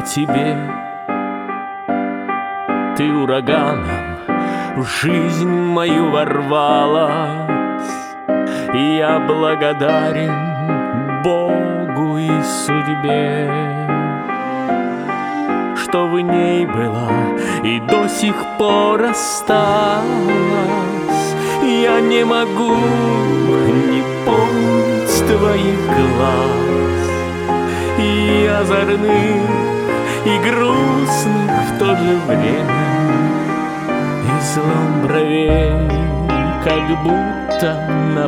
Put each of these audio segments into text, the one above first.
тебе. Ты ураганом в жизнь мою ворвалась, и я благодарен Богу и судьбе, что в ней была и до сих пор осталась. Я не могу не помнить твоих глаз, и озорных, и грустных в то же время, излом бровей, как будто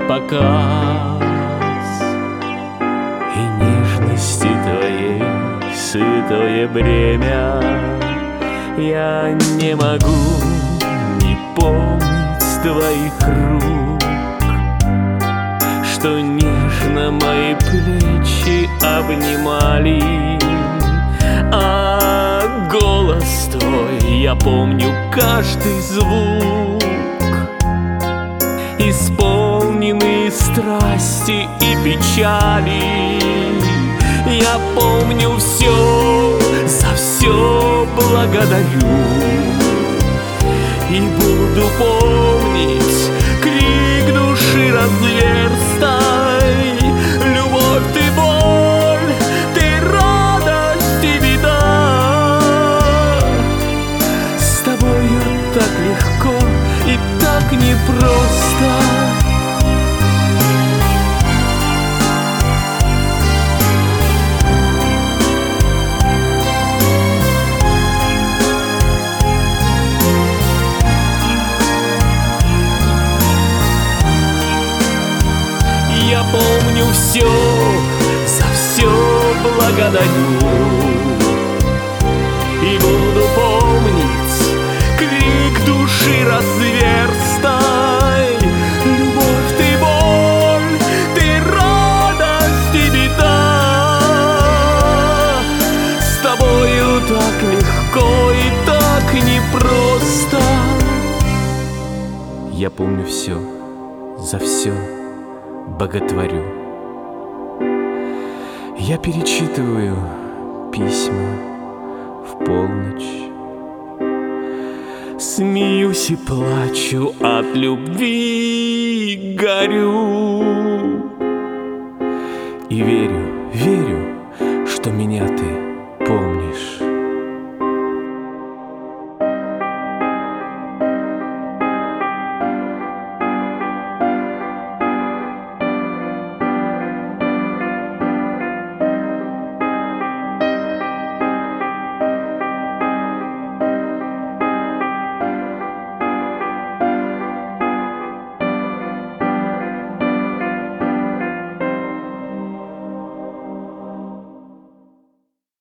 напоказ, и нежности твоей сытое бремя. Я не могу не помнить твоих рук, что нежно мои плечи обнимали, а голос твой, я помню каждый звук, исполненный страсти и печали. Я помню все, за все благодарю, и буду помнить крик души разверстой. Любовь ты боль, ты радость и беда. С тобою так легко и так непросто. Я помню все, за все благодарю, и буду помнить крик души разверстой. Любовь ты боль, ты радость и беда. С тобою так легко и так непросто. Я помню все, за все боготворю. Я перечитываю письма в полночь, смеюсь и плачу, от любви горю, и верю, верю, что меня ты